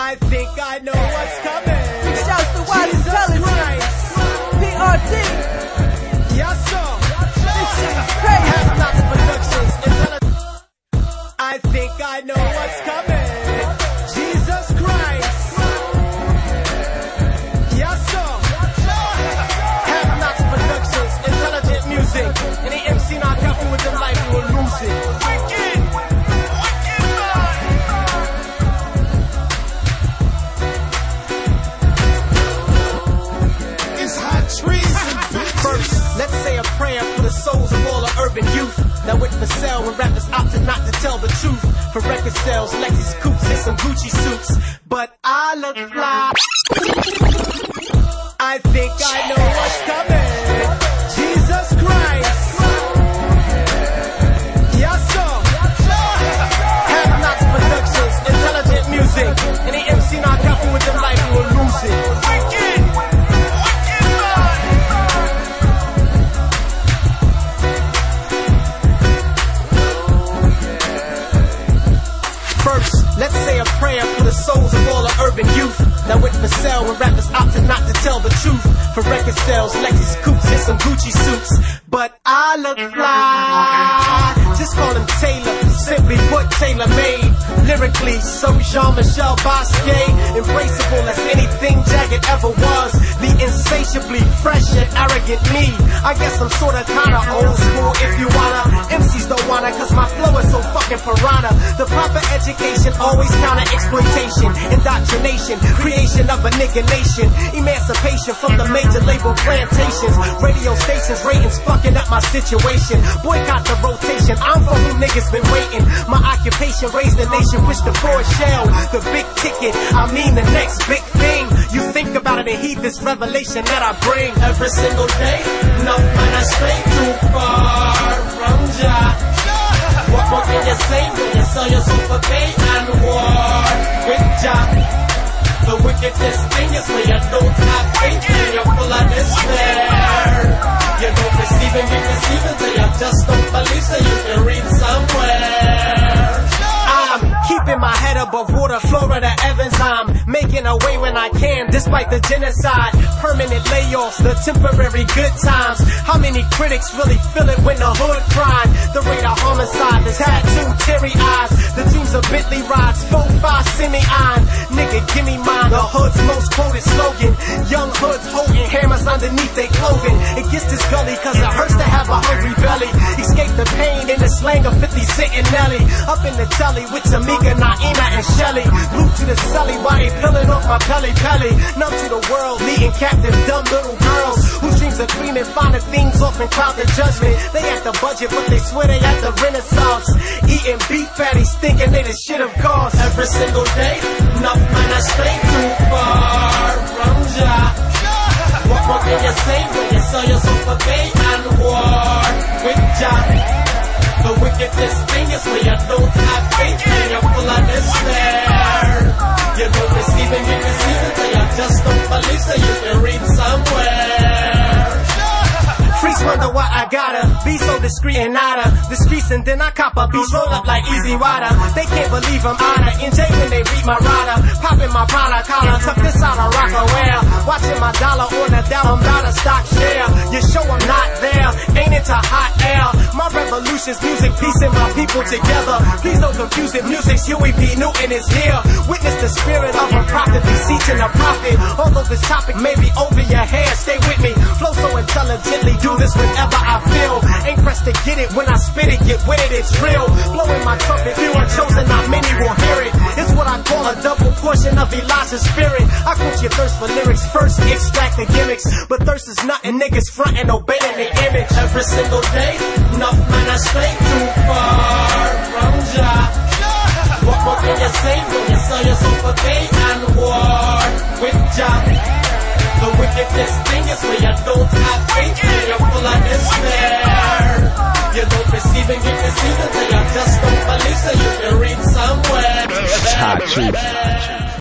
I think I know what's coming. Big shouts to Wise Intelligence. PRT. Yes, sir. This shit is crazy. Have Knox Productions. I think I know what's coming. Jesus Christ. Yes, sir. Have Knox Productions. Intelligent music. Any MC not careful with them life, you will lose it. First, let's say a prayer for the souls of all the urban youth that went for sale when rappers opted not to tell the truth. For record sales, Lexus coupes and some Gucci suits, but I look fly. I think I know what's coming. Jesus Christ. Yes, sir. Have Knox Productions, intelligent music. Any MC not careful with them life, you will lose it. Let's say a prayer for the souls of all the urban youth that went for sale when rappers opted not to tell the truth. For record sales, Lexus coupes and some Gucci suits, but I look fly. Just call him Taylor, simply put, tailor-made. Lyrically, so Jean-Michel Basquiat, embraceable as anything Jagged ever was. The insatiably fresh and arrogant me. I guess I'm sorta kinda old school if you wanna. MCs don't wanna, cause my flow is so fucking piranha. The proper education always counter exploitation, indoctrination, creation of a nigga nation, emancipation from the major label plantations, radio stations, ratings fucking up my situation. Boycott the rotation, I'm for who niggas been waiting. My occupation raised the nation, push the Ford shell, the big ticket, I mean the next big thing. You think about it and heed this revelation that I bring every single day. No man, I stray too far from Jah. What more can you say when you sell your soul for pay and war with Jah? The wickedest thing is when you don't have faith and you're full of despair. You don't receive and you receive it, so you just don't believe, so you can read somewhere. I'm keeping my head above water, Florida Evans. I'm making a way when I can, despite the genocide. Permanent layoffs, the temporary good times. How many critics really feel it when the hood crying? The rate of homicide, the tattoo, teary eyes. The dreams of Bentley rides, 4-5 semi-iron. Nigga, give me mine, the hood's most quoted slogan. Young hoods holding hammers underneath their clothing. It gets this gully cause it hurts to have a hungry belly. Escape the pain in the slang of 50 Cent and Nelly. Up in the telly with Tamika, Naima, and Shelly. Glued to the celly while they peeling off my pelly. Numb to the world, leading captive dumb little girls whose dreams are dreaming, finding things off and cloud the judgment. They at the budget, but they swear they at the Renaissance. Eating beef patties, thinking they the shit of course. Every single day, enough man, I stray too far from Jah. What more can you say when you sell your soul for pay and war with Jah? The wickedest thing is when you don't have faith and you're full of despair. You don't receive and you receive it, so you just don't believe, so you can read somewhere. Freaks wonder why I gotta be so discreet and nada. The streets and then I cop a beach, roll up like Easy Rider. They can't believe I'm honor. NJ when they read my rider. Popping my Prada collar, tuck this out of Rockaware. Watching my dollar on the down, I'm about to stock share. You show I'm not there, ain't into hot air. My revolution's music, piecing my people together. Please don't confuse it, music's Huey P. Newton is here. Witness the spirit of a prophet, beseeching a prophet. Although this topic may be over your head, stay with me. Flow so intelligently, do this whenever I feel. Ain't pressed to get it when I spit it, get with it, it's real. Blowing my trumpet, few are chosen, not many will hear it. It's what I call a double portion of Elijah's spirit. I quote your thirst for lyrics, first extract the gimmicks. But thirst is nothing, niggas frontin', obeying the image. Every single day, enough man, I stray too far from Jah. What more can you say when you sell your soul for pay and war with Jah? The wickedest thing is when you don't have faith and you're full of despair. You don't receive and you receive it, so you just don't believe, so you can read somewhere.